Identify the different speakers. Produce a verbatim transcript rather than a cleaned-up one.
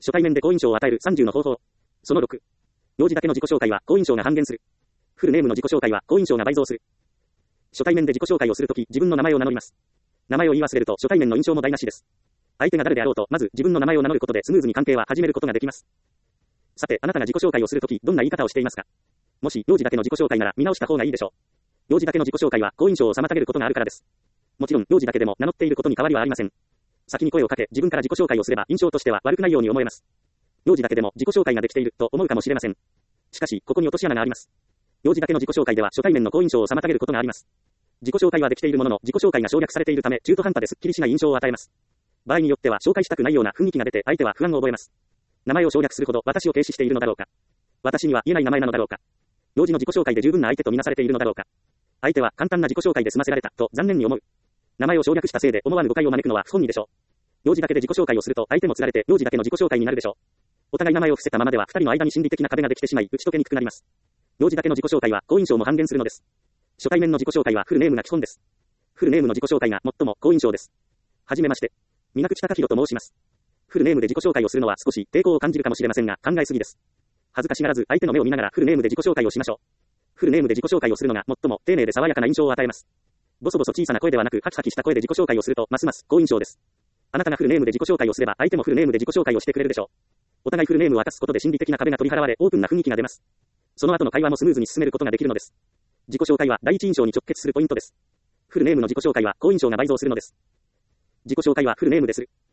Speaker 1: 初対面で好印象を与えるさんじゅうの方法。そのろく。名字だけの自己紹介は好印象が半減する。フルネームの自己紹介は好印象が倍増する。初対面で自己紹介をするとき、自分の名前を名乗ります。名前を言い忘れると初対面の印象も台無しです。相手が誰であろうと、まず自分の名前を名乗ることでスムーズに関係は始めることができます。さて、あなたが自己紹介をするとき、どんな言い方をしていますか？もし、名字だけの自己紹介なら見直した方がいいでしょう。名字だけの自己紹介は好印象を妨げることがあるからです。もちろん、名字だけでも名乗っていることに変わりはありません。先に声をかけ、自分から自己紹介をすれば印象としては悪くないように思えます。名字だけでも自己紹介ができていると思うかもしれません。しかし、ここに落とし穴があります。名字だけの自己紹介では初対面の好印象を妨げることがあります。自己紹介はできているものの、自己紹介が省略されているため、中途半端ですっきりしない印象を与えます。場合によっては紹介したくないような雰囲気が出て、相手は不安を覚えます。名前を省略するほど私を軽視しているのだろうか。私には言えない名前なのだろうか。名字の自己紹介で十分な相手とみなされているのだろうか。相手は簡単な自己紹介で済ませられたと残念に思う。名前を省略したせいで思わぬ誤解を招くのは不本意でしょう。名字だけで自己紹介をすると相手もつられて名字だけの自己紹介になるでしょう。お互い名前を伏せたままでは二人の間に心理的な壁ができてしまい打ち解けにくくなります。名字だけの自己紹介は好印象も半減するのです。初対面の自己紹介はフルネームが基本です。フルネームの自己紹介が最も好印象です。はじめまして。水口貴弘と申します。フルネームで自己紹介をするのは少し抵抗を感じるかもしれませんが考えすぎです。恥ずかしがらず相手の目を見ながらフルネームで自己紹介をしましょう。フルネームで自己紹介をするのが最も丁寧で爽やかな印象を与えます。ボソボソ小さな声ではなくハキハキした声で自己紹介をするとますます好印象です。あなたがフルネームで自己紹介をすれば相手もフルネームで自己紹介をしてくれるでしょう。お互いフルネームを明かすことで心理的な壁が取り払われオープンな雰囲気が出ます。その後の会話もスムーズに進めることができるのです。自己紹介は第一印象に直結するポイントです。フルネームの自己紹介は好印象が倍増するのです。自己紹介はフルネームでする。